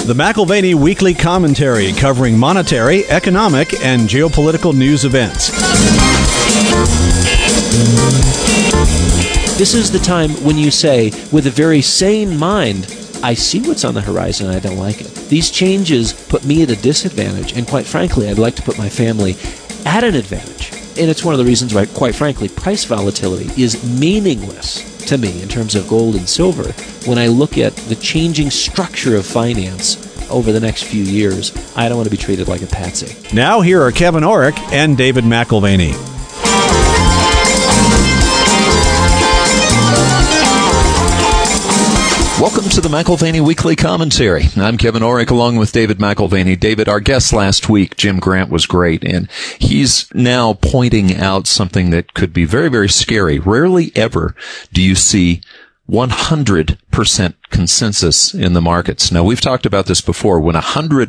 The McAlvany Weekly Commentary, covering monetary, economic, and geopolitical news events. This is the time when you say, with a very sane mind, I see what's on the horizon and I don't like it. These changes put me at a disadvantage, and quite frankly, I'd like to put my family at an advantage. And it's one of the reasons why, quite frankly, price volatility is meaningless to me in terms of gold and silver when I look at the changing structure of finance over the next few years. I don't want to be treated like a patsy. Now here are Kevin Orrick and David McAlvany. Welcome to the McAlvany Weekly Commentary. I'm Kevin Orrick along with David McAlvany. David, our guest last week, Jim Grant, was great, and he's now pointing out something that could be very, very scary. Rarely ever do you see 100% consensus in the markets. Now, we've talked about this before. When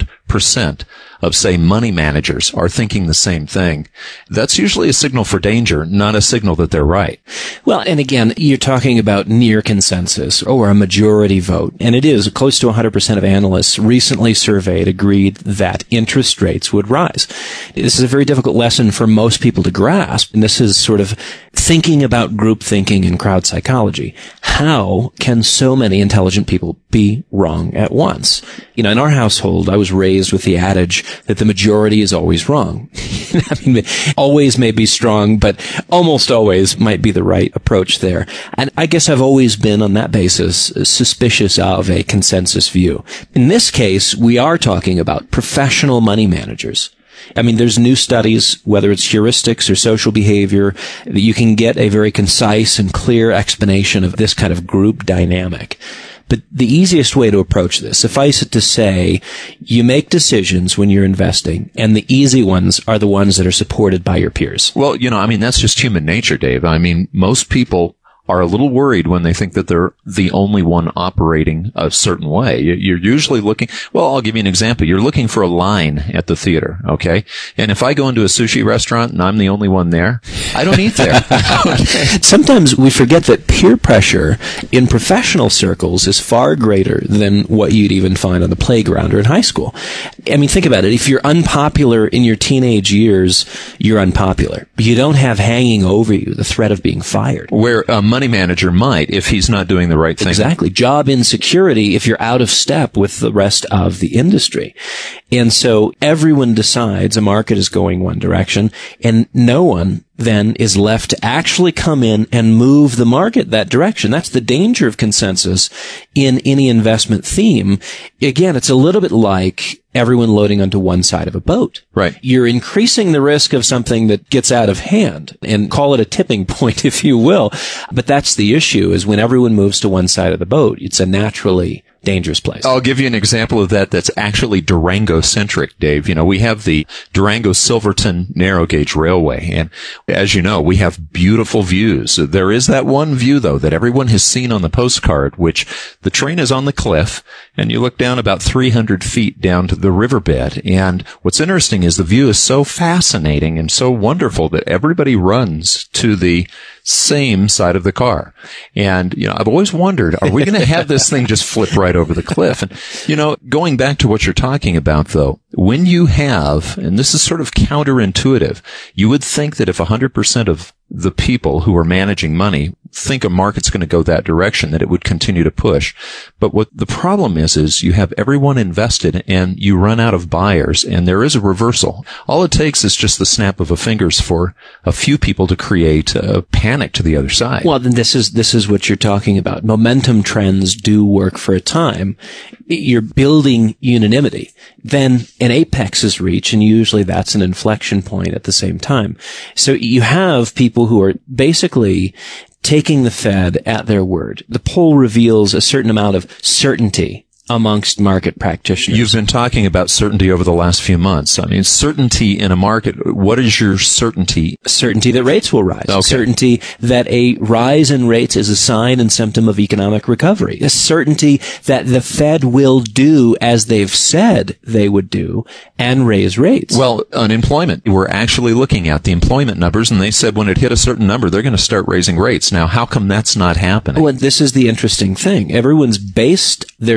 100% of, say, money managers are thinking the same thing, that's usually a signal for danger, not a signal that they're right. Well, and again, you're talking about near consensus or a majority vote. And it is close to 100% of analysts recently surveyed agreed that interest rates would rise. This is a very difficult lesson for most people to grasp. And this is sort of thinking about group thinking and crowd psychology. How can so many intelligent people be wrong at once? You know, in our household, I was raised with the adage that the majority is always wrong. I mean, always may be strong, but almost always might be the right approach there. And I guess I've always been, on that basis, suspicious of a consensus view. In this case, we are talking about professional money managers. I mean, there's new studies, whether it's heuristics or social behavior, that you can get a very concise and clear explanation of this kind of group dynamic. But the easiest way to approach this, suffice it to say, you make decisions when you're investing, and the easy ones are the ones that are supported by your peers. Well, you know, I mean, that's just human nature, Dave. I mean, most people are a little worried when they think that they're the only one operating a certain way. You're usually looking, well, I'll give you an example. You're looking for a line at the theater, okay? And if I go into a sushi restaurant and I'm the only one there, I don't eat there. Okay. Sometimes we forget that peer pressure in professional circles is far greater than what you'd even find on the playground or in high school. I mean, think about it. If you're unpopular in your teenage years, you're unpopular. But you don't have hanging over you the threat of being fired. Where a money manager might if he's not doing the right thing. Exactly. Job insecurity if you're out of step with the rest of the industry. And so everyone decides a market is going one direction, and no one then is left to actually come in and move the market that direction. That's the danger of consensus in any investment theme. Again, it's a little bit like everyone loading onto one side of a boat. Right. You're increasing the risk of something that gets out of hand, and call it a tipping point, if you will. But that's the issue, is when everyone moves to one side of the boat, it's a naturally dangerous place. I'll give you an example of that that's actually Durango-centric, Dave. You know, we have the Durango-Silverton narrow gauge railway, and as you know, we have beautiful views. There is that one view, though, that everyone has seen on the postcard, which the train is on the cliff, and you look down about 300 feet down to the riverbed, and what's interesting is the view is so fascinating and so wonderful that everybody runs to the same side of the car. And, you know, I've always wondered, are we going to have this thing just flip right over the cliff? And, you know, going back to what you're talking about, though, when you have, and this is sort of counterintuitive, you would think that if 100% of the people who are managing money think a market's going to go that direction, that it would continue to push. But what the problem is you have everyone invested and you run out of buyers, and there is a reversal. All it takes is just the snap of a fingers for a few people to create a panic to the other side. Well, then this is what you're talking about. Momentum trends do work for a time. You're building unanimity. Then an apex is reached, and usually that's an inflection point at the same time. So you have people who are basically taking the Fed at their word. The poll reveals a certain amount of certainty amongst market practitioners. You've been talking about certainty over the last few months. I mean, certainty in a market. What is your certainty? Certainty that rates will rise. Okay. Certainty that a rise in rates is a sign and symptom of economic recovery. A certainty that the Fed will do as they've said they would do and raise rates. Well, unemployment. We're actually looking at the employment numbers, and they said when it hit a certain number, they're going to start raising rates. Now, how come that's not happening? Well, this is the interesting thing. Everyone's based their certainty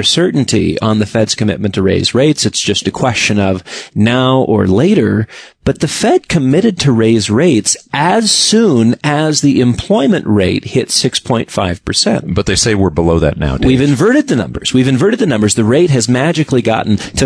certainty on the Fed's commitment to raise rates. It's just a question of now or later. But the Fed committed to raise rates as soon as the employment rate hit 6.5%. But they say we're below that now, Dave. We've inverted the numbers. The rate has magically gotten to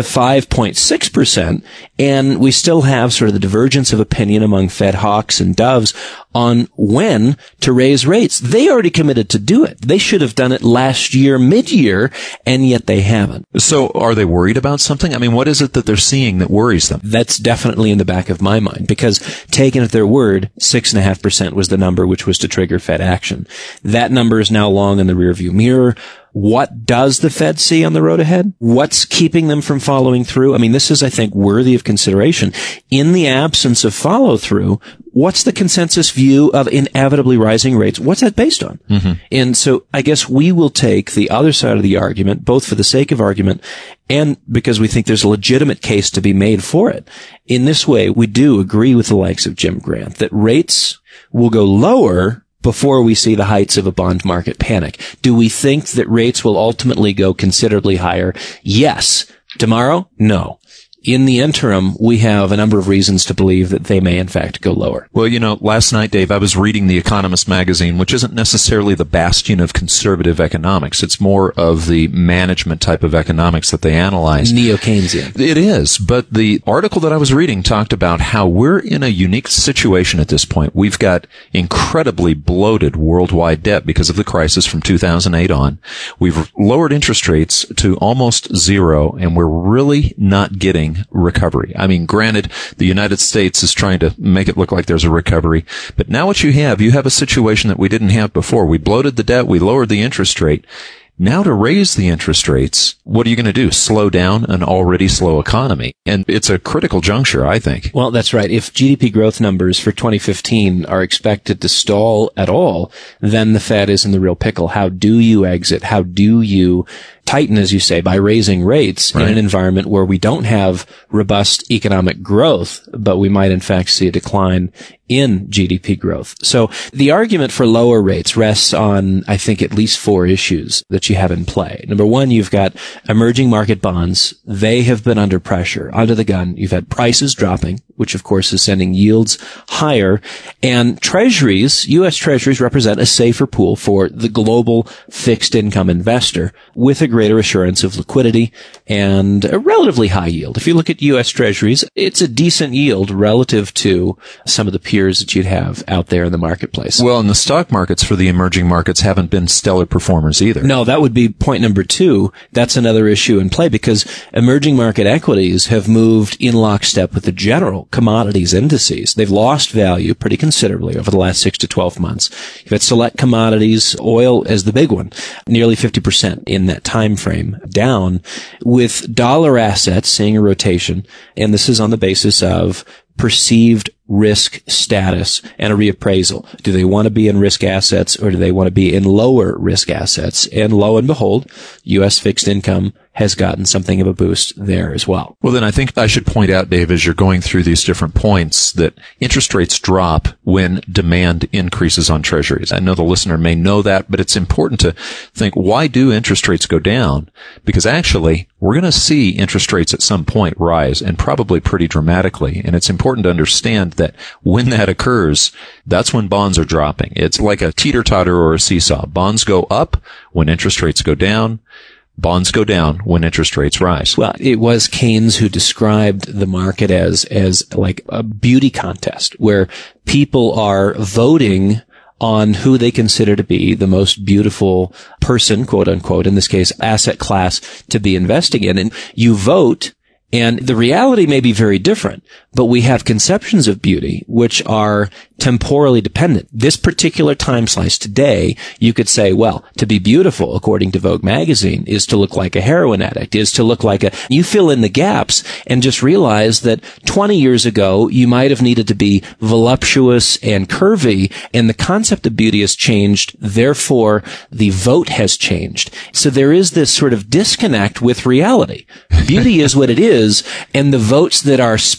5.6%, and we still have sort of the divergence of opinion among Fed hawks and doves on when to raise rates. They already committed to do it. They should have done it last year, mid-year, and yet they haven't. So are they worried about something? I mean, what is it that they're seeing that worries them? That's definitely in the back of my mind, because taken at their word, 6.5% was the number which was to trigger Fed action. That number is now long in the rearview mirror. What does the Fed see on the road ahead? What's keeping them from following through? I mean, this is, I think, worthy of consideration. In the absence of follow-through, what's the consensus view of inevitably rising rates? What's that based on? Mm-hmm. And so I guess we will take the other side of the argument, both for the sake of argument and because we think there's a legitimate case to be made for it. In this way, we do agree with the likes of Jim Grant that rates will go lower before we see the heights of a bond market panic. Do we think that rates will ultimately go considerably higher? Yes. Tomorrow? No. In the interim, we have a number of reasons to believe that they may, in fact, go lower. Well, you know, last night, Dave, I was reading The Economist magazine, which isn't necessarily the bastion of conservative economics. It's more of the management type of economics that they analyze. Neo-Keynesian. It is. But the article that I was reading talked about how we're in a unique situation at this point. We've got incredibly bloated worldwide debt because of the crisis from 2008 on. We've lowered interest rates to almost zero, and we're really not getting recovery. I mean, granted, the United States is trying to make it look like there's a recovery, but now what you have a situation that we didn't have before. We bloated the debt, we lowered the interest rate. Now to raise the interest rates, what are you going to do? Slow down an already slow economy. And it's a critical juncture, I think. Well, that's right. If GDP growth numbers for 2015 are expected to stall at all, then the Fed is in the real pickle. How do you exit? How do you tighten, as you say, by raising rates in an environment where we don't have robust economic growth, but we might in fact see a decline in GDP growth. So the argument for lower rates rests on, I think, at least four issues that you have in play. Number one, you've got emerging market bonds. They have been under pressure, under the gun. You've had prices dropping, which of course is sending yields higher. And treasuries, U.S. treasuries represent a safer pool for the global fixed income investor with a greater assurance of liquidity and a relatively high yield. If you look at U.S. treasuries, it's a decent yield relative to some of the peers that you'd have out there in the marketplace. Well, and the stock markets for the emerging markets haven't been stellar performers either. No, that would be point number two. That's another issue in play because emerging market equities have moved in lockstep with the general commodities indices. They've lost value pretty considerably over the last 6 to 12 months. You've had select commodities, oil as the big one, nearly 50% in that time frame down, with dollar assets seeing a rotation. And this is on the basis of perceived risk status and a reappraisal. Do they want to be in risk assets or do they want to be in lower risk assets? And lo and behold, U.S. fixed income has gotten something of a boost there as well. Well, then I think I should point out, Dave, as you're going through these different points, that interest rates drop when demand increases on treasuries. I know the listener may know that, but it's important to think, why do interest rates go down? Because actually, we're going to see interest rates at some point rise, and probably pretty dramatically. And it's important to understand that when that occurs, that's when bonds are dropping. It's like a teeter-totter or a seesaw. Bonds go up when interest rates go down. Bonds go down when interest rates rise. Well, it was Keynes who described the market as like a beauty contest where people are voting on who they consider to be the most beautiful person, quote unquote, in this case, asset class to be investing in. And you vote, and the reality may be very different, but we have conceptions of beauty which are temporally dependent. This particular time slice today, you could say, well, to be beautiful, according to Vogue magazine, is to look like a heroin addict, is to look like you fill in the gaps and just realize that 20 years ago, you might have needed to be voluptuous and curvy, and the concept of beauty has changed. Therefore, the vote has changed. So there is this sort of disconnect with reality. Beauty is what it is, and the votes that are spelled out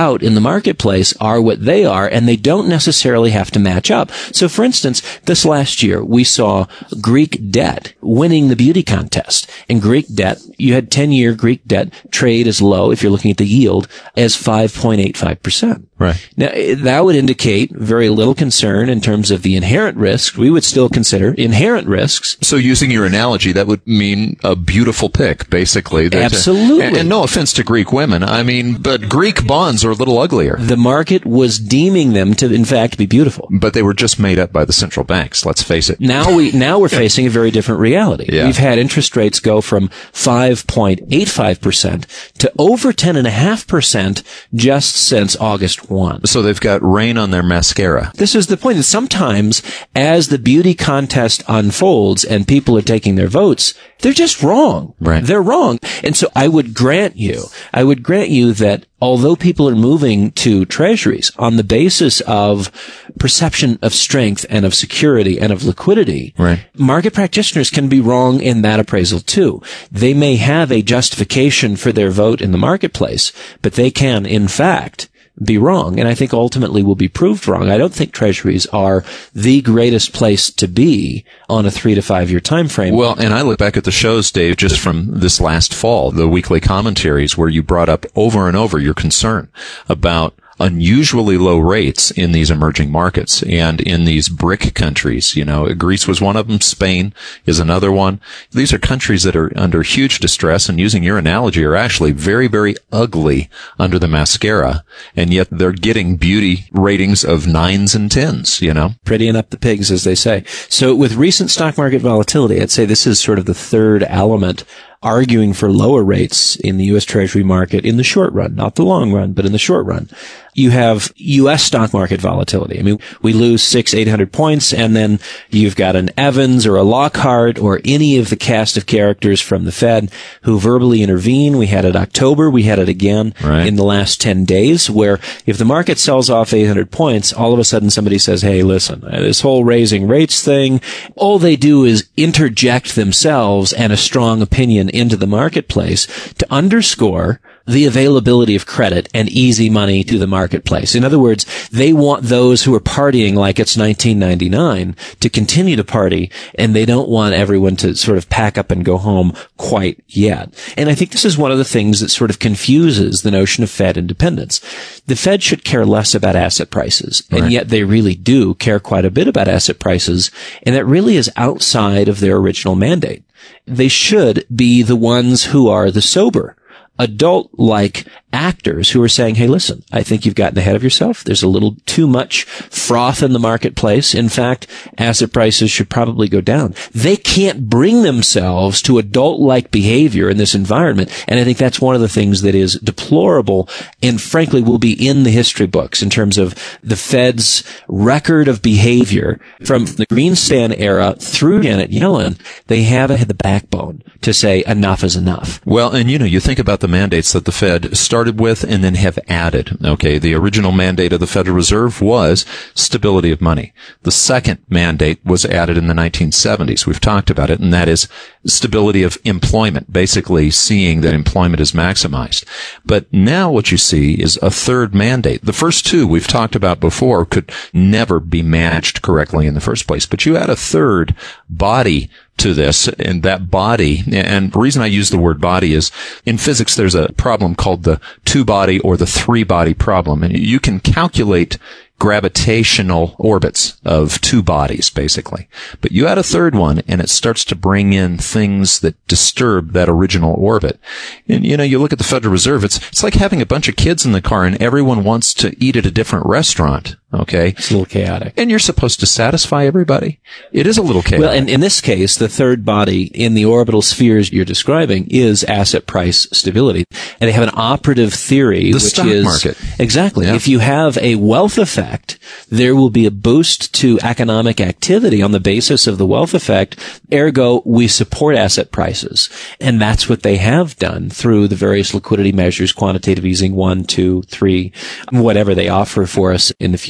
out in the marketplace are what they are, and they don't necessarily have to match up. So, for instance, this last year, we saw Greek debt winning the beauty contest. In Greek debt, you had 10-year Greek debt trade as low, if you're looking at the yield, as 5.85%. Right. Now, that would indicate very little concern in terms of the inherent risks. We would still consider inherent risks. So using your analogy, that would mean a beautiful pick, basically. Absolutely. And no offense to Greek women, but Greek bonds are a little uglier. The market was deeming them to, in fact, be beautiful. But they were just made up by the central banks, let's face it. Now we're facing a very different reality. Yeah. We've had interest rates go from 5.85% to over 10.5% just since August 1. So they've got rain on their mascara. This is the point that sometimes as the beauty contest unfolds and people are taking their votes, they're just wrong. Right. They're wrong. And so I would grant you that although people are moving to treasuries on the basis of perception of strength and of security and of liquidity, right, market practitioners can be wrong in that appraisal too. They may have a justification for their vote in the marketplace, but they can, in fact, be wrong, and I think ultimately will be proved wrong. I don't think treasuries are the greatest place to be on a 3 to 5 year time frame. Well, and I look back at the shows, Dave, just from this last fall, the weekly commentaries where you brought up over and over your concern about unusually low rates in these emerging markets and in these BRIC countries. You know, Greece was one of them. Spain is another one. These are countries that are under huge distress, and using your analogy, are actually very, very ugly under the mascara, and yet they're getting beauty ratings of 9s and 10s, you know? Prettying up the pigs, as they say. So with recent stock market volatility, I'd say this is sort of the third element arguing for lower rates in the U.S. Treasury market in the short run, not the long run, but in the short run. You have U.S. stock market volatility. I mean, we lose 600-800 points, and then you've got an Evans or a Lockhart or any of the cast of characters from the Fed who verbally intervene. We had it October. We had it again in the last 10 days, where if the market sells off 800 points, all of a sudden somebody says, hey, listen, this whole raising rates thing, all they do is interject themselves and a strong opinion into the marketplace to underscore the availability of credit and easy money to the marketplace. In other words, they want those who are partying like it's 1999 to continue to party, and they don't want everyone to sort of pack up and go home quite yet. And I think this is one of the things that sort of confuses the notion of Fed independence. The Fed should care less about asset prices, and yet they really do care quite a bit about asset prices, and that really is outside of their original mandate. They should be the ones who are the sober, adult-like actors who are saying, hey, listen, I think you've gotten ahead of yourself. There's a little too much froth in the marketplace. In fact, asset prices should probably go down. They can't bring themselves to adult-like behavior in this environment. And I think that's one of the things that is deplorable and frankly will be in the history books in terms of the Fed's record of behavior from the Greenspan era through Janet Yellen. They haven't had the backbone to say enough is enough. Well, and you think about the mandates that the Fed started with and then have added. Okay, the original mandate of the Federal Reserve was stability of money. The second mandate was added in the 1970s. We've talked about it, and that is stability of employment, basically seeing that employment is maximized. But now what you see is a third mandate. The first two we've talked about before could never be managed correctly in the first place, but you add a third body to this, and that body, and the reason I use the word body is in physics there's a problem called the two-body or the three-body problem, and you can calculate gravitational orbits of two bodies, basically. But you add a third one, and it starts to bring in things that disturb that original orbit. And, you look at the Federal Reserve, it's like having a bunch of kids in the car, and everyone wants to eat at a different restaurant. Okay. It's a little chaotic. And you're supposed to satisfy everybody. It is a little chaotic. Well, and in this case, the third body in the orbital spheres you're describing is asset price stability. And they have an operative theory, which stock is market. Exactly. Yeah. If you have a wealth effect, there will be a boost to economic activity on the basis of the wealth effect. Ergo, we support asset prices. And that's what they have done through the various liquidity measures, quantitative easing 1, 2, 3, whatever they offer for us in the future.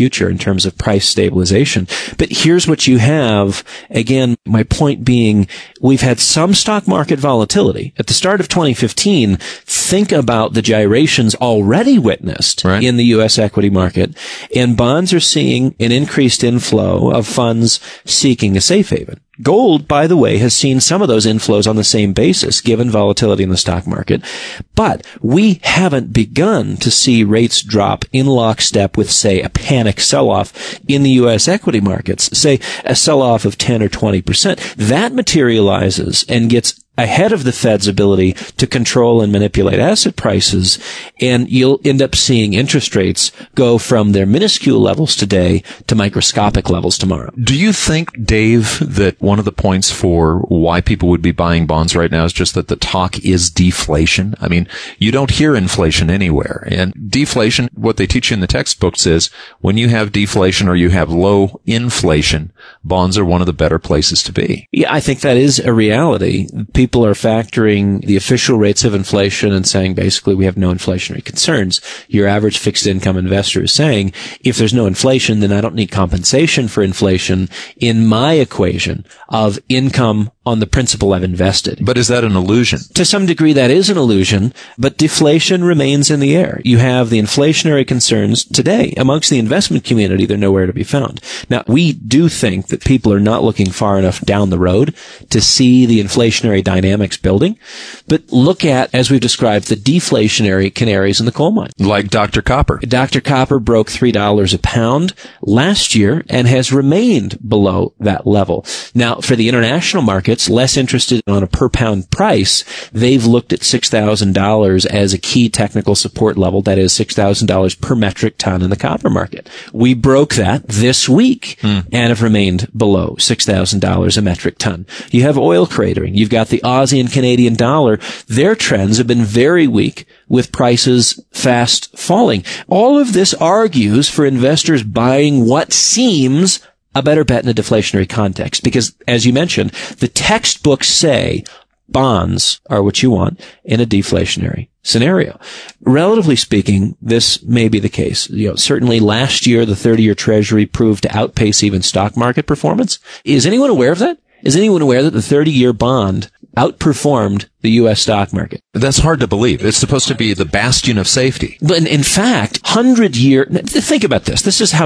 future in terms of price stabilization. But here's what you have. Again, my point being, we've had some stock market volatility. At the start of 2015, think about the gyrations already witnessed in the U.S. equity market, and bonds are seeing an increased inflow of funds seeking a safe haven. Gold, by the way, has seen some of those inflows on the same basis, given volatility in the stock market. But we haven't begun to see rates drop in lockstep with, say, a panic sell-off in the U.S. equity markets, say a sell-off of 10 or 20%. That materializes and gets ahead of the Fed's ability to control and manipulate asset prices, and you'll end up seeing interest rates go from their minuscule levels today to microscopic levels tomorrow. Do you think, Dave, that one of the points for why people would be buying bonds right now is just that the talk is deflation? I mean, you don't hear inflation anywhere. And deflation, what they teach you in the textbooks is when you have deflation or you have low inflation, bonds are one of the better places to be. Yeah, I think that is a reality. People are factoring the official rates of inflation and saying basically we have no inflationary concerns. Your average fixed income investor is saying if there's no inflation, then I don't need compensation for inflation in my equation of income on the principal I've invested. But is that an illusion? To some degree, that is an illusion, but deflation remains in the air. You have the inflationary concerns today. Amongst the investment community, they're nowhere to be found. Now, we do think that people are not looking far enough down the road to see the inflationary dynamics building, but look at, as we've described, the deflationary canaries in the coal mine. Like Dr. Copper. Dr. Copper broke $3 a pound last year and has remained below that level. Now, for the international markets, less interested on a per pound price, they've looked at $6,000 as a key technical support level. That is $6,000 per metric ton in the copper market. We broke that this week and have remained below $6,000 a metric ton. You have oil cratering. You've got the Aussie and Canadian dollar. Their trends have been very weak, with prices fast falling. All of this argues for investors buying what seems a better bet in a deflationary context, because, as you mentioned, the textbooks say bonds are what you want in a deflationary scenario. Relatively speaking, this may be the case. Certainly last year, the 30-year Treasury proved to outpace even stock market performance. Is anyone aware of that? Is anyone aware that the 30-year bond outperformed the U.S. stock market? That's hard to believe. It's supposed to be the bastion of safety. But in fact, 100-year, think about this. This is how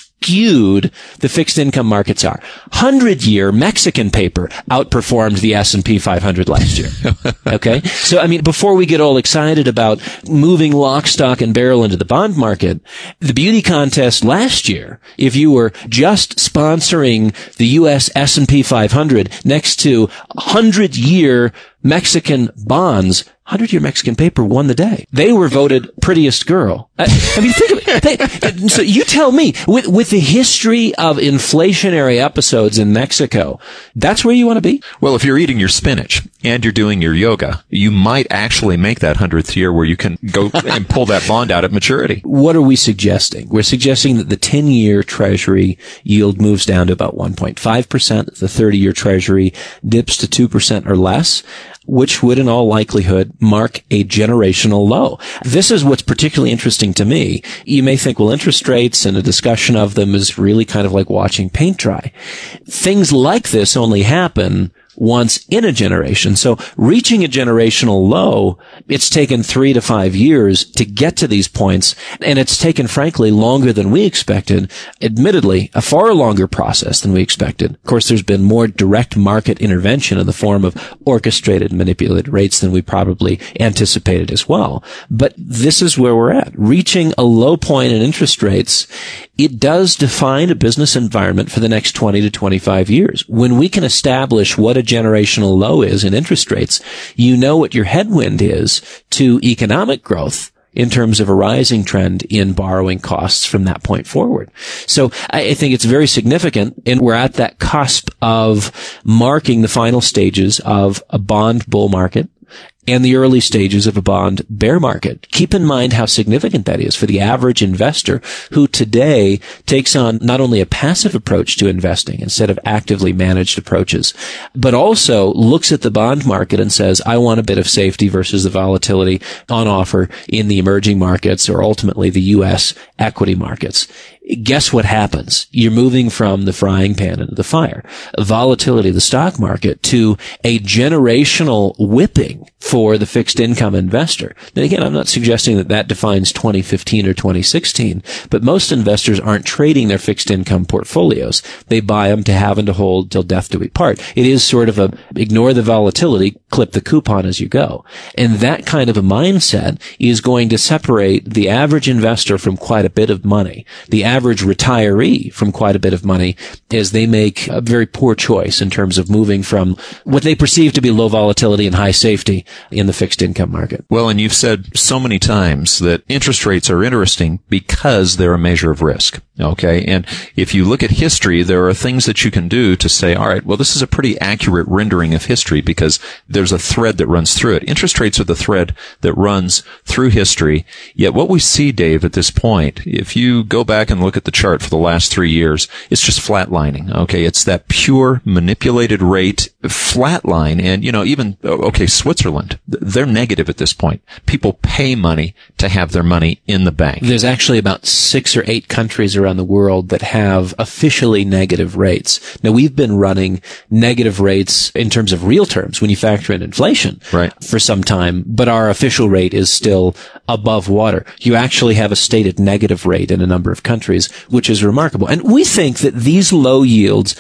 skewed the fixed income markets are. 100-year Mexican paper outperformed the S&P 500 last year. Okay? So, I mean, before we get all excited about moving lock, stock, and barrel into the bond market, the beauty contest last year, if you were just sponsoring the U.S. S&P 500 next to 100-year Mexican bonds, 100-year Mexican paper won the day. They were voted prettiest girl. I mean, think of it. So you tell me, with the history of inflationary episodes in Mexico, that's where you want to be? Well, if you're eating your spinach and you're doing your yoga, you might actually make that 100th year where you can go and pull that bond out at maturity. What are we suggesting? We're suggesting that the 10-year Treasury yield moves down to about 1.5%. The 30-year Treasury dips to 2% or less, which would in all likelihood mark a generational low. This is what's particularly interesting to me. You may think, well, interest rates and a discussion of them is really kind of like watching paint dry. Things like this only happen once in a generation. So reaching a generational low, it's taken 3 to 5 years to get to these points, and it's taken, frankly, longer than we expected. Admittedly, a far longer process than we expected. Of course, there's been more direct market intervention in the form of orchestrated, manipulated rates than we probably anticipated as well. But this is where we're at. Reaching a low point in interest rates, it does define a business environment for the next 20 to 25 years. When we can establish what a generational low is in interest rates, you know what your headwind is to economic growth in terms of a rising trend in borrowing costs from that point forward. So I think it's very significant, and we're at that cusp of marking the final stages of a bond bull market and the early stages of a bond bear market. Keep in mind how significant that is for the average investor who today takes on not only a passive approach to investing instead of actively managed approaches, but also looks at the bond market and says, I want a bit of safety versus the volatility on offer in the emerging markets or ultimately the U.S. equity markets. guess what happens? You're moving from the frying pan into the fire. Volatility of the stock market to a generational whipping for the fixed income investor. Then again, I'm not suggesting that that defines 2015 or 2016, but most investors aren't trading their fixed income portfolios. They buy them to have and to hold till death do we part. It is sort of a ignore the volatility, clip the coupon as you go. And that kind of a mindset is going to separate the average investor from quite a bit of money, the average retiree from quite a bit of money, as they make a very poor choice in terms of moving from what they perceive to be low volatility and high safety in the fixed income market. Well, and you've said so many times that interest rates are interesting because they're a measure of risk. Okay. And if you look at history, there are things that you can do to say, all right, well, this is a pretty accurate rendering of history because there's a thread that runs through it. Interest rates are the thread that runs through history. Yet what we see, Dave, at this point, if you go back and look at the chart for the last 3 years, it's just flatlining. Okay. It's that pure manipulated rate flatline. And, even, Switzerland, they're negative at this point. People pay money to have their money in the bank. There's actually about 6 or 8 countries around the world that have officially negative rates. Now, we've been running negative rates in terms of real terms when you factor in inflation for some time, but our official rate is still above water. You actually have a stated negative rate in a number of countries, which is remarkable. And we think that these low yields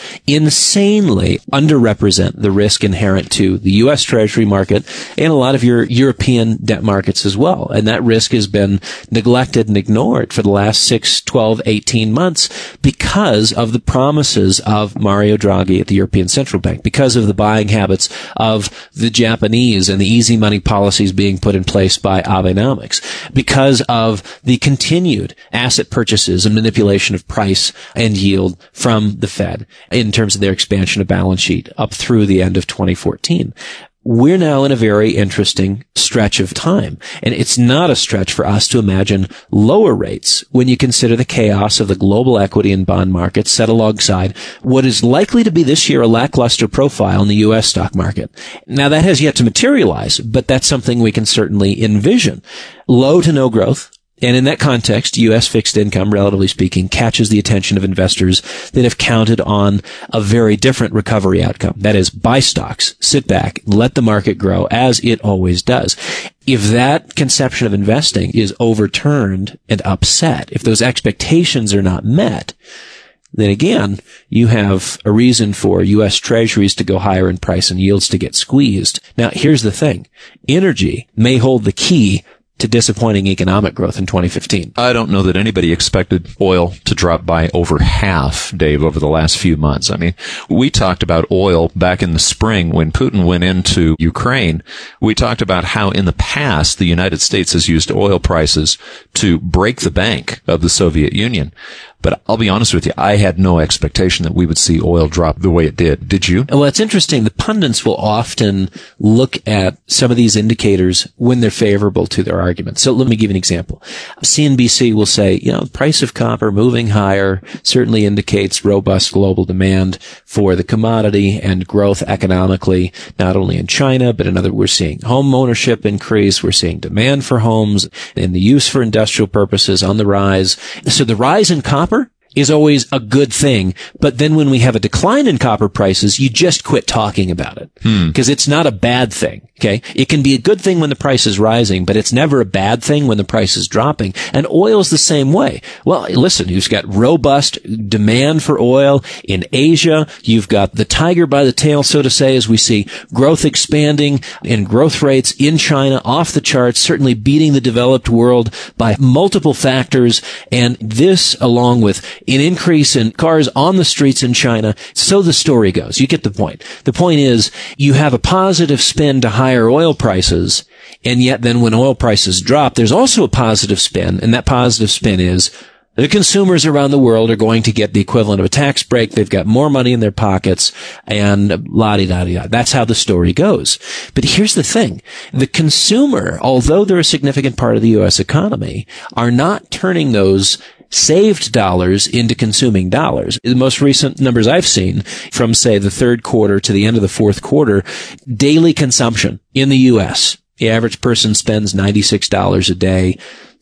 insanely underrepresent the risk inherent to the U.S. Treasury market and a lot of your European debt markets as well. And that risk has been neglected and ignored for the last 6, 12, 18 months because of the promises of Mario Draghi at the European Central Bank, because of the buying habits of the Japanese and the easy money policies being put in place by Abenomics, because of the continued asset purchases and manipulation of price and yield from the Fed in terms of their expansion of balance sheet up through the end of 2014. We're now in a very interesting stretch of time, and it's not a stretch for us to imagine lower rates when you consider the chaos of the global equity and bond markets set alongside what is likely to be this year a lackluster profile in the U.S. stock market. Now, that has yet to materialize, but that's something we can certainly envision. Low to no growth. And in that context, U.S. fixed income, relatively speaking, catches the attention of investors that have counted on a very different recovery outcome. That is, buy stocks, sit back, let the market grow as it always does. If that conception of investing is overturned and upset, if those expectations are not met, then again, you have a reason for U.S. treasuries to go higher in price and yields to get squeezed. Now, here's the thing. Energy may hold the key to disappointing economic growth in 2015. I don't know that anybody expected oil to drop by over half, Dave, over the last few months. I mean, we talked about oil back in the spring when Putin went into Ukraine. We talked about how in the past the United States has used oil prices to break the bank of the Soviet Union. But I'll be honest with you, I had no expectation that we would see oil drop the way it did. Did you? Well, it's interesting. The pundits will often look at some of these indicators when they're favorable to their argument. So let me give you an example. CNBC will say, the price of copper moving higher certainly indicates robust global demand for the commodity and growth economically, not only in China, but we're seeing home ownership increase. We're seeing demand for homes and the use for industrial purposes on the rise. So the rise in copper is always a good thing. But then when we have a decline in copper prices, you just quit talking about it because it's not a bad thing. Okay. It can be a good thing when the price is rising, but it's never a bad thing when the price is dropping. And oil is the same way. Well, listen, you've got robust demand for oil in Asia. You've got the tiger by the tail, so to say, as we see growth expanding and growth rates in China off the charts, certainly beating the developed world by multiple factors. And this, along with an increase in cars on the streets in China. So the story goes. You get the point. The point is you have a positive spin to higher oil prices, and yet then when oil prices drop, there's also a positive spin, and that positive spin is the consumers around the world are going to get the equivalent of a tax break. They've got more money in their pockets, and la-di-da-di-da. That's how the story goes. But here's the thing. The consumer, although they're a significant part of the U.S. economy, are not turning those saved dollars into consuming dollars. The most recent numbers I've seen from, say, the third quarter to the end of the fourth quarter, daily consumption in the U.S., the average person spends $96 a day,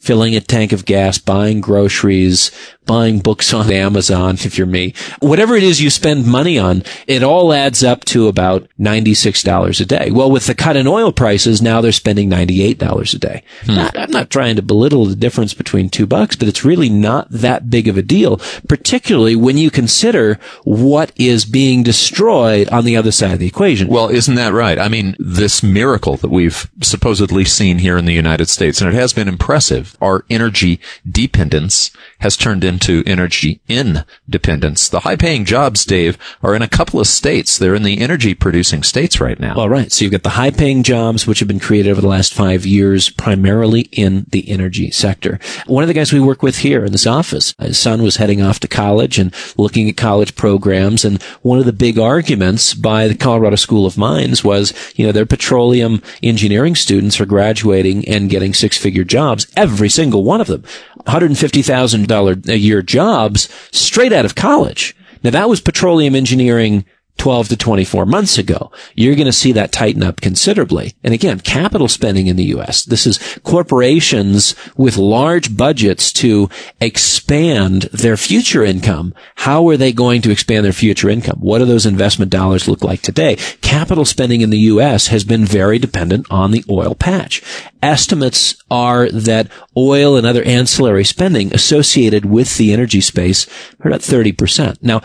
filling a tank of gas, buying groceries, buying books on Amazon, if you're me. Whatever it is you spend money on, it all adds up to about $96 a day. Well, with the cut in oil prices, now they're spending $98 a day. I'm not trying to belittle the difference between $2, but it's really not that big of a deal, particularly when you consider what is being destroyed on the other side of the equation. Well, isn't that right? I mean, this miracle that we've supposedly seen here in the United States, and it has been impressive, our energy dependence has turned into energy independence. The high-paying jobs, Dave, are in a couple of states. They're in the energy-producing states right now. Well, right. So you've got the high-paying jobs, which have been created over the last 5 years, primarily in the energy sector. One of the guys we work with here in this office, his son was heading off to college and looking at college programs, and one of the big arguments by the Colorado School of Mines was, their petroleum engineering students are graduating and getting six-figure jobs, every single one of them. $150,000 a year jobs straight out of college. Now that was petroleum engineering 12 to 24 months ago. You're going to see that tighten up considerably. And again, capital spending in the U.S. This is corporations with large budgets to expand their future income. How are they going to expand their future income? What do those investment dollars look like today? Capital spending in the U.S. has been very dependent on the oil patch. Estimates are that oil and other ancillary spending associated with the energy space are about 30%. Now,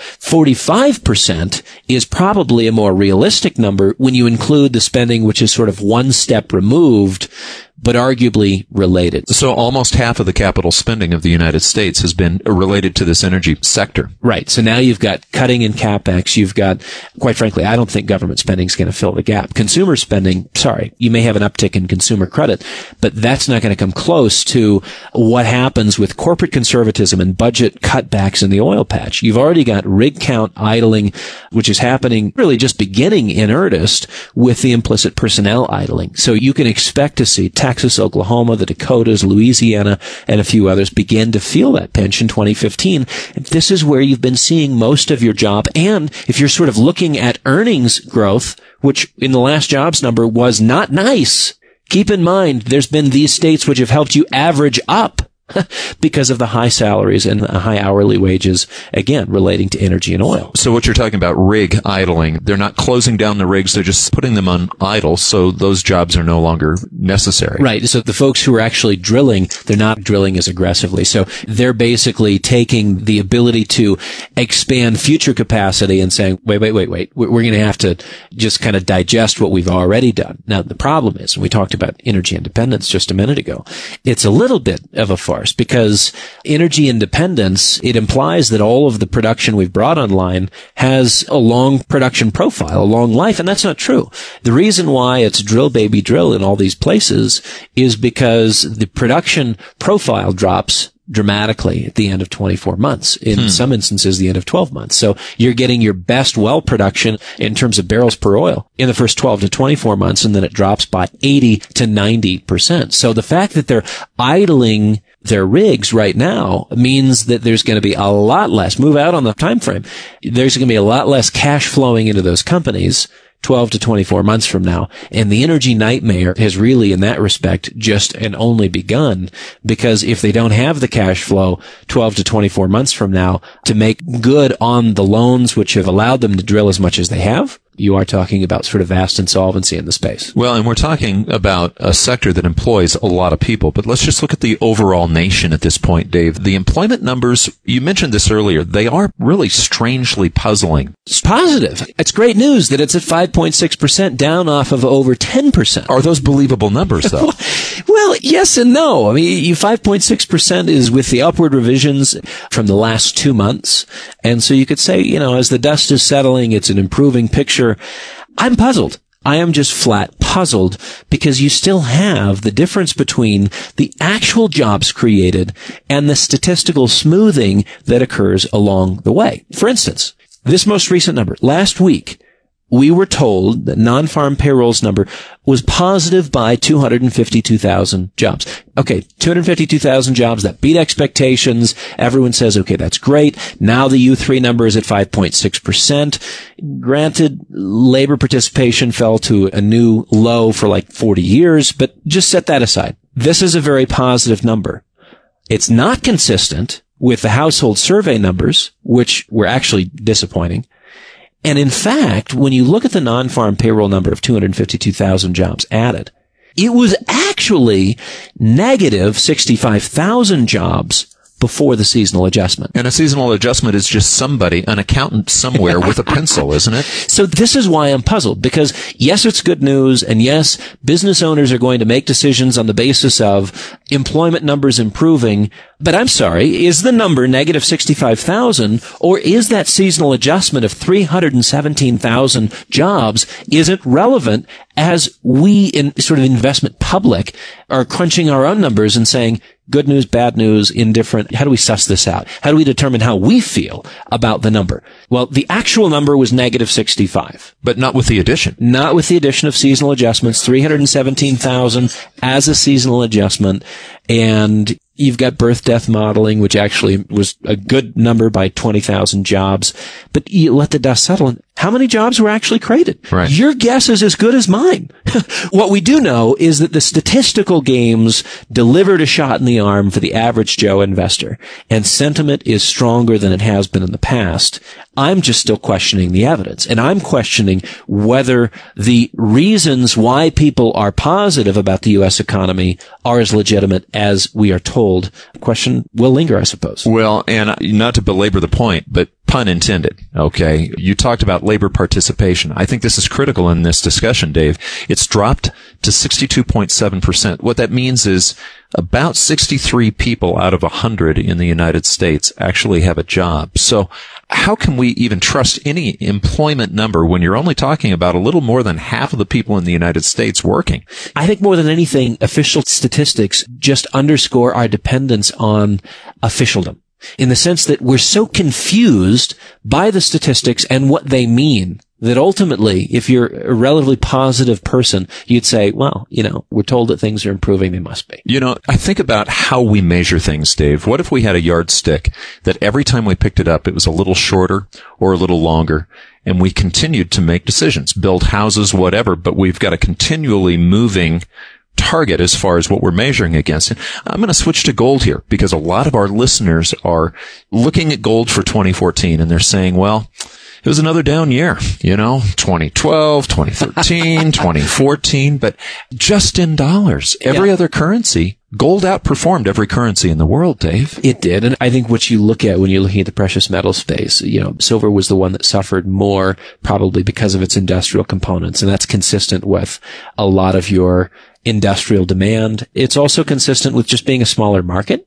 45% is probably a more realistic number when you include the spending which is sort of one step removed, but arguably related. So almost half of the capital spending of the United States has been related to this energy sector. Right. So now you've got cutting in CapEx. You've got, quite frankly, I don't think government spending is going to fill the gap. Consumer spending, you may have an uptick in consumer credit, but that's not going to come close to what happens with corporate conservatism and budget cutbacks in the oil patch. You've already got rig count idling, which is happening really just beginning in earnest with the implicit personnel idling. So you can expect to see Texas, Oklahoma, the Dakotas, Louisiana, and a few others begin to feel that pinch in 2015. And this is where you've been seeing most of your job. And if you're sort of looking at earnings growth, which in the last jobs number was not nice, keep in mind there's been these states which have helped you average up because of the high salaries and high hourly wages, again, relating to energy and oil. So what you're talking about, rig idling, they're not closing down the rigs, they're just putting them on idle, so those jobs are no longer necessary. Right. So the folks who are actually drilling, they're not drilling as aggressively. So they're basically taking the ability to expand future capacity and saying, wait. We're going to have to just kind of digest what we've already done. Now, the problem is, and we talked about energy independence just a minute ago, it's a little bit of a farce. Because energy independence, it implies that all of the production we've brought online has a long production profile, a long life, and that's not true. The reason why it's drill, baby, drill in all these places is because the production profile drops dramatically at the end of 24 months. In some instances, the end of 12 months. So you're getting your best well production in terms of barrels per oil in the first 12 to 24 months, and then it drops by 80 to 90%. So the fact that they're idling their rigs right now means that there's going to be a lot less, move out on the time frame, there's going to be a lot less cash flowing into those companies 12 to 24 months from now. And the energy nightmare has really, in that respect, just and only begun, because if they don't have the cash flow 12 to 24 months from now to make good on the loans which have allowed them to drill as much as they have, you are talking about sort of vast insolvency in the space. Well, and we're talking about a sector that employs a lot of people, but let's just look at the overall nation at this point, Dave. The employment numbers, you mentioned this earlier, they are really strangely puzzling. It's positive. It's great news that it's at 5.6%, down off of over 10%. Are those believable numbers, though? Well, yes and no. I mean, 5.6% is with the upward revisions from the last 2 months. And so you could say, as the dust is settling, it's an improving picture. I'm puzzled. I am just flat puzzled because you still have the difference between the actual jobs created and the statistical smoothing that occurs along the way. For instance, this most recent number, last week, we were told that non-farm payrolls number was positive by 252,000 jobs. Okay, 252,000 jobs, that beat expectations. Everyone says, okay, that's great. Now the U3 number is at 5.6%. Granted, labor participation fell to a new low for like 40 years, but just set that aside. This is a very positive number. It's not consistent with the household survey numbers, which were actually disappointing. And in fact, when you look at the non-farm payroll number of 252,000 jobs added, it was actually negative 65,000 jobs before the seasonal adjustment. And a seasonal adjustment is just somebody, an accountant somewhere with a pencil, isn't it? So this is why I'm puzzled, because yes, it's good news, and yes, business owners are going to make decisions on the basis of employment numbers improving, but I'm sorry, is the number negative 65,000, or is that seasonal adjustment of 317,000 jobs, is it relevant as we in sort of investment public are crunching our own numbers and saying, good news, bad news, indifferent. How do we suss this out? How do we determine how we feel about the number? Well, the actual number was negative 65. But not with the addition. Not with the addition of seasonal adjustments, 317,000 as a seasonal adjustment. And you've got birth death modeling, which actually was a good number by 20,000 jobs. But you let the dust settle. And how many jobs were actually created? Right. Your guess is as good as mine. What we do know is that the statistical games delivered a shot in the arm for the average Joe investor. And sentiment is stronger than it has been in the past. I'm just still questioning the evidence. And I'm questioning whether the reasons why people are positive about the U.S. economy are as legitimate as we are told. The question will linger, I suppose. Well, and not to belabor the point, but pun intended, okay? You talked about labor participation. I think this is critical in this discussion, Dave. It's dropped to 62.7%. What that means is about 63 people out of 100 in the United States actually have a job. So how can we even trust any employment number when you're only talking about a little more than half of the people in the United States working? I think more than anything, official statistics just underscore our dependence on officialdom, in the sense that we're so confused by the statistics and what they mean that ultimately, if you're a relatively positive person, you'd say, well, we're told that things are improving, they must be. I think about how we measure things, Dave. What if we had a yardstick that every time we picked it up, it was a little shorter or a little longer, and we continued to make decisions, build houses, whatever, but we've got a continually moving target as far as what we're measuring against. And I'm going to switch to gold here because a lot of our listeners are looking at gold for 2014 and they're saying, well, it was another down year, 2012, 2013, 2014, but just in dollars. Every other currency, gold outperformed every currency in the world, Dave. It did. And I think what you look at when you're looking at the precious metal space, silver was the one that suffered more probably because of its industrial components. And that's consistent with a lot of your industrial demand. It's also consistent with just being a smaller market.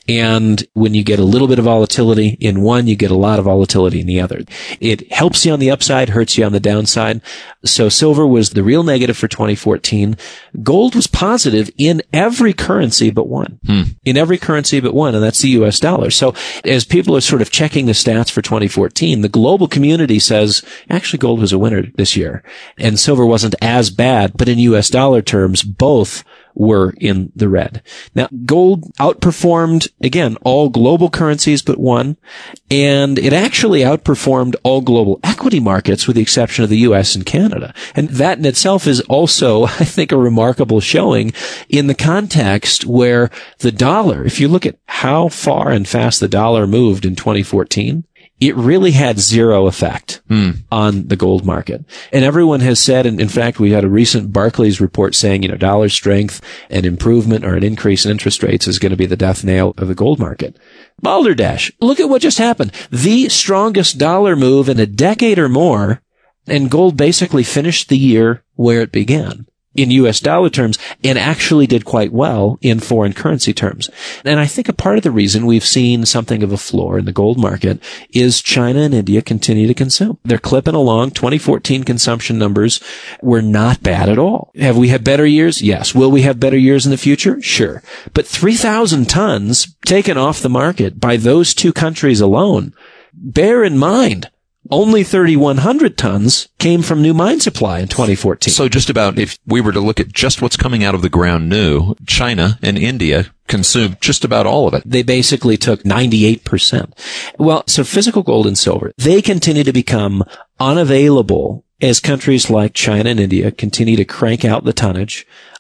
And when you get a little bit of volatility in one, you get a lot of volatility in the other. It helps you on the upside, hurts you on the downside. So silver was the real negative for 2014. Gold was positive in every currency but one. In every currency but one, and that's the US dollar. So as people are sort of checking the stats for 2014, the global community says, actually gold was a winner this year. And silver wasn't as bad, but in US dollar terms, both were in the red. Now, gold outperformed, again, all global currencies but one, and it actually outperformed all global equity markets with the exception of the U.S. and Canada. And that in itself is also, I think, a remarkable showing in the context where the dollar, if you look at how far and fast the dollar moved in 2014, it really had zero effect on the gold market. And everyone has said, and in fact, we had a recent Barclays report saying, dollar strength and improvement or an increase in interest rates is going to be the death nail of the gold market. Balderdash, look at what just happened. The strongest dollar move in a decade or more, and gold basically finished the year where it began in U.S. dollar terms and actually did quite well in foreign currency terms. And I think a part of the reason we've seen something of a floor in the gold market is China and India continue to consume. They're clipping along. 2014 consumption numbers were not bad at all. Have we had better years? Yes. Will we have better years in the future? Sure. But 3,000 tons taken off the market by those two countries alone, bear in mind, only 3,100 tons came from new mine supply in 2014. So just about, if we were to look at just what's coming out of the ground new, China and India consumed just about all of it. They basically took 98%. Well, so physical gold and silver, they continue to become unavailable as countries like China and India continue to crank out the tonnage.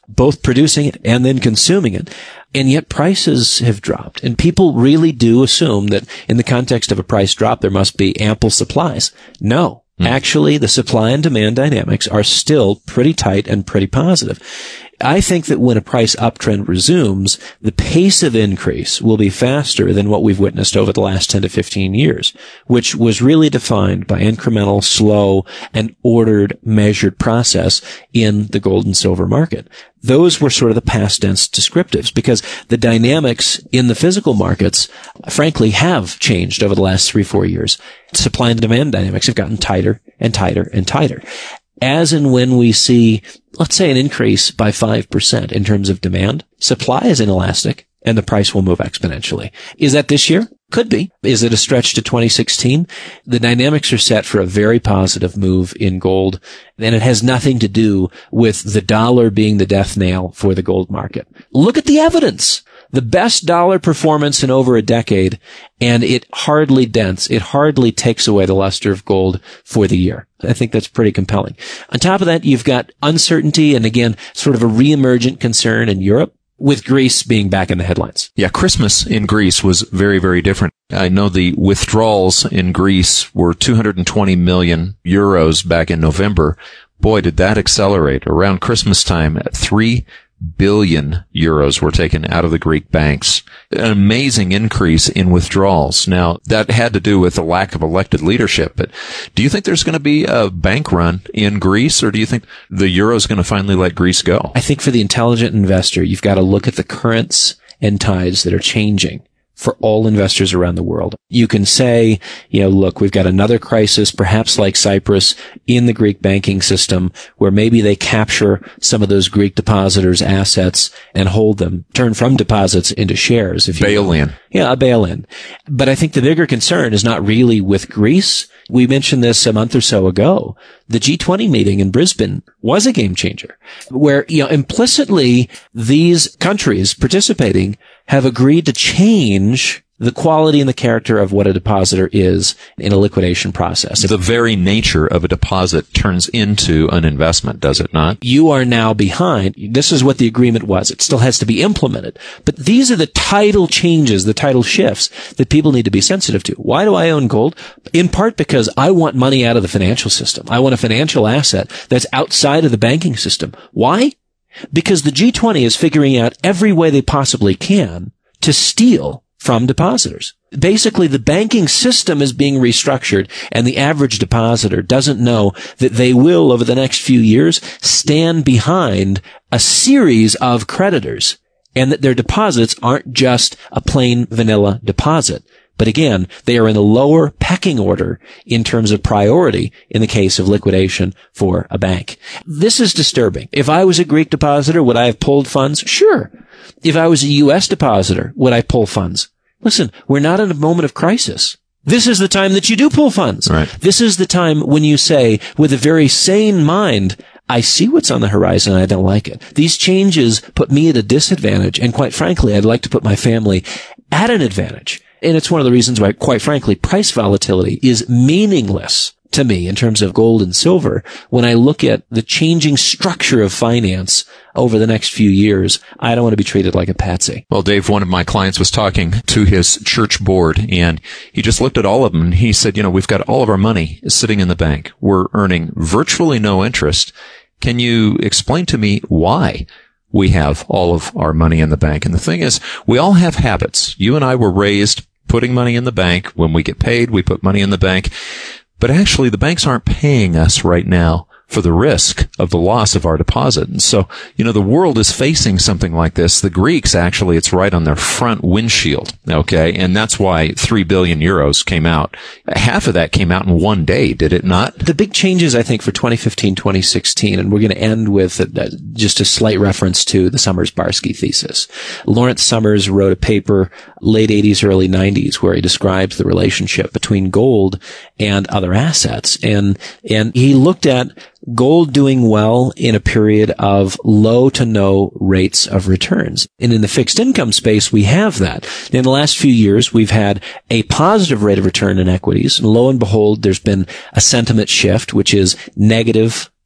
both producing it and then consuming it. And yet prices have dropped. And people really do assume that in the context of a price drop, there must be ample supplies. No. Actually, the supply and demand dynamics are still pretty tight and pretty positive. I think that when a price uptrend resumes, the pace of increase will be faster than what we've witnessed over the last 10 to 15 years, which was really defined by incremental, slow, and ordered, measured process in the gold and silver market. Those were sort of the past tense descriptives because the dynamics in the physical markets, frankly, have changed over the last 3-4 years. Supply and demand dynamics have gotten tighter and tighter and tighter. As and when we see, let's say, an increase by 5% in terms of demand, supply is inelastic and the price will move exponentially. Is that this year? Could be. Is it a stretch to 2016? The dynamics are set for a very positive move in gold, and it has nothing to do with the dollar being the death nail for the gold market. Look at the evidence. The best dollar performance in over a decade, and it hardly dents. It hardly takes away the luster of gold for the year. I think that's pretty compelling. On top of that, you've got uncertainty and, again, sort of a reemergent concern in Europe, with Greece being back in the headlines. Yeah, Christmas in Greece was very, very different. I know the withdrawals in Greece were 220 million euros back in November. Boy, did that accelerate. Around Christmas time, 3 billion euros were taken out of the Greek banks. An amazing increase in withdrawals. Now, that had to do with the lack of elected leadership, but do you think there's going to be a bank run in Greece, or do you think the euro is going to finally let Greece go? I think for the intelligent investor, you've got to look at the currents and tides that are changing for all investors around the world. You can say, look, we've got another crisis, perhaps like Cyprus, in the Greek banking system, where maybe they capture some of those Greek depositors' assets and hold them, turn from deposits into shares. Bail-in. Yeah, a bail-in. But I think the bigger concern is not really with Greece. We mentioned this a month or so ago. The G20 meeting in Brisbane was a game changer, where, implicitly these countries participating have agreed to change the quality and the character of what a depositor is in a liquidation process. The very nature of a deposit turns into an investment, does it not? You are now behind. This is what the agreement was. It still has to be implemented. But these are the tidal changes, the tidal shifts that people need to be sensitive to. Why do I own gold? In part because I want money out of the financial system. I want a financial asset that's outside of the banking system. Why? Because the G20 is figuring out every way they possibly can to steal from depositors. Basically, the banking system is being restructured, and the average depositor doesn't know that they will, over the next few years, stand behind a series of creditors, and that their deposits aren't just a plain vanilla deposit. But again, they are in the lower pecking order in terms of priority in the case of liquidation for a bank. This is disturbing. If I was a Greek depositor, would I have pulled funds? Sure. If I was a U.S. depositor, would I pull funds? Listen, we're not in a moment of crisis. This is the time that you do pull funds. Right. This is the time when you say, with a very sane mind, I see what's on the horizon and I don't like it. These changes put me at a disadvantage, and quite frankly, I'd like to put my family at an advantage. And it's one of the reasons why, quite frankly, price volatility is meaningless to me in terms of gold and silver. When I look at the changing structure of finance over the next few years, I don't want to be treated like a patsy. Well, Dave, one of my clients was talking to his church board, and he just looked at all of them, and he said, we've got all of our money sitting in the bank. We're earning virtually no interest. Can you explain to me why we have all of our money in the bank? And the thing is, we all have habits. You and I were raised putting money in the bank. When we get paid, we put money in the bank. But actually, the banks aren't paying us right now for the risk of the loss of our deposit. And so, the world is facing something like this. The Greeks, actually, it's right on their front windshield. Okay. And that's why 3 billion euros came out. Half of that came out in one day, did it not? The big changes, I think, for 2015, 2016, and we're going to end with just a slight reference to the Summers-Barsky thesis. Lawrence Summers wrote a paper late 80s, early 90s, where he describes the relationship between gold and other assets. And he looked at gold doing well in a period of low to no rates of returns. And in the fixed income space, we have that. In the last few years, we've had a positive rate of return in equities. And lo and behold, there's been a sentiment shift, which is negative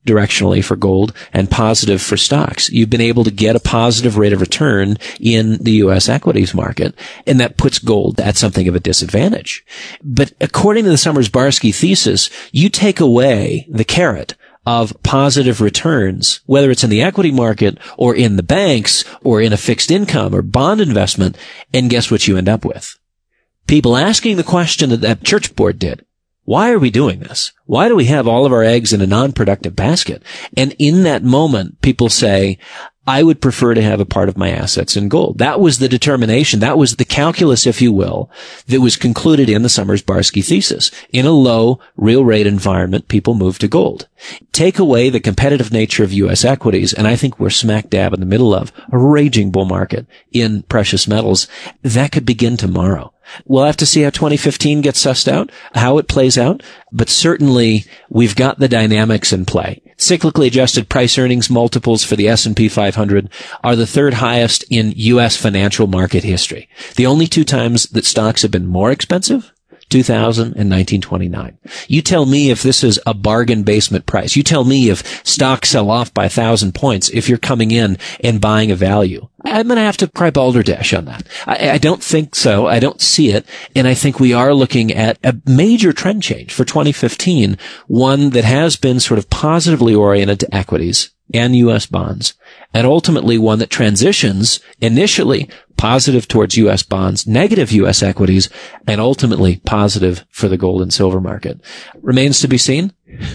directionally for gold and positive for stocks. You've been able to get a positive rate of return in the U.S. equities market, and that puts gold at something of a disadvantage. But according to the Summers-Barsky thesis, you take away the carrot of positive returns, whether it's in the equity market or in the banks or in a fixed income or bond investment, and guess what you end up with? People asking the question that church board did. Why are we doing this? Why do we have all of our eggs in a non-productive basket? And in that moment, people say, I would prefer to have a part of my assets in gold. That was the determination. That was the calculus, if you will, that was concluded in the Summers-Barsky thesis. In a low real rate environment, people move to gold. Take away the competitive nature of U.S. equities, and I think we're smack dab in the middle of a raging bull market in precious metals. That could begin tomorrow. We'll have to see how 2015 gets sussed out, how it plays out, but certainly we've got the dynamics in play. Cyclically adjusted price earnings multiples for the S&P 500 are the third highest in U.S. financial market history. The only two times that stocks have been more expensive, 2000 and 1929. You tell me if this is a bargain basement price. You tell me if stocks sell off by 1,000 points if you're coming in and buying a value. I'm going to have to cry balderdash on that. I don't think so. I don't see it. And I think we are looking at a major trend change for 2015, one that has been sort of positively oriented to equities and U.S. bonds, and ultimately one that transitions initially positive towards U.S. bonds, negative U.S. equities, and ultimately positive for the gold and silver market. Remains to be seen.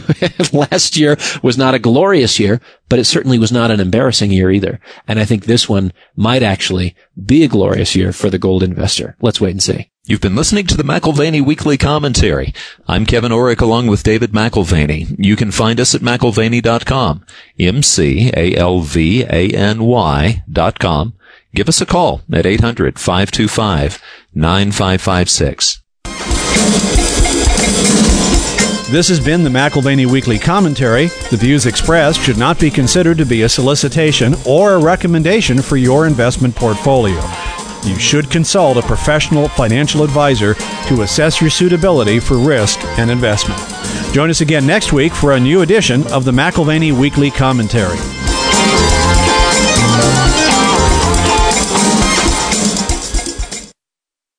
Last year was not a glorious year, but it certainly was not an embarrassing year either. And I think this one might actually be a glorious year for the gold investor. Let's wait and see. You've been listening to the McAlvany Weekly Commentary. I'm Kevin Orrick along with David McAlvany. You can find us at McAlvany.com, McAlvany.com. Give us a call at 800-525-9556. This has been the McAlvany Weekly Commentary. The views expressed should not be considered to be a solicitation or a recommendation for your investment portfolio. You should consult a professional financial advisor to assess your suitability for risk and investment. Join us again next week for a new edition of the McAlvany Weekly Commentary.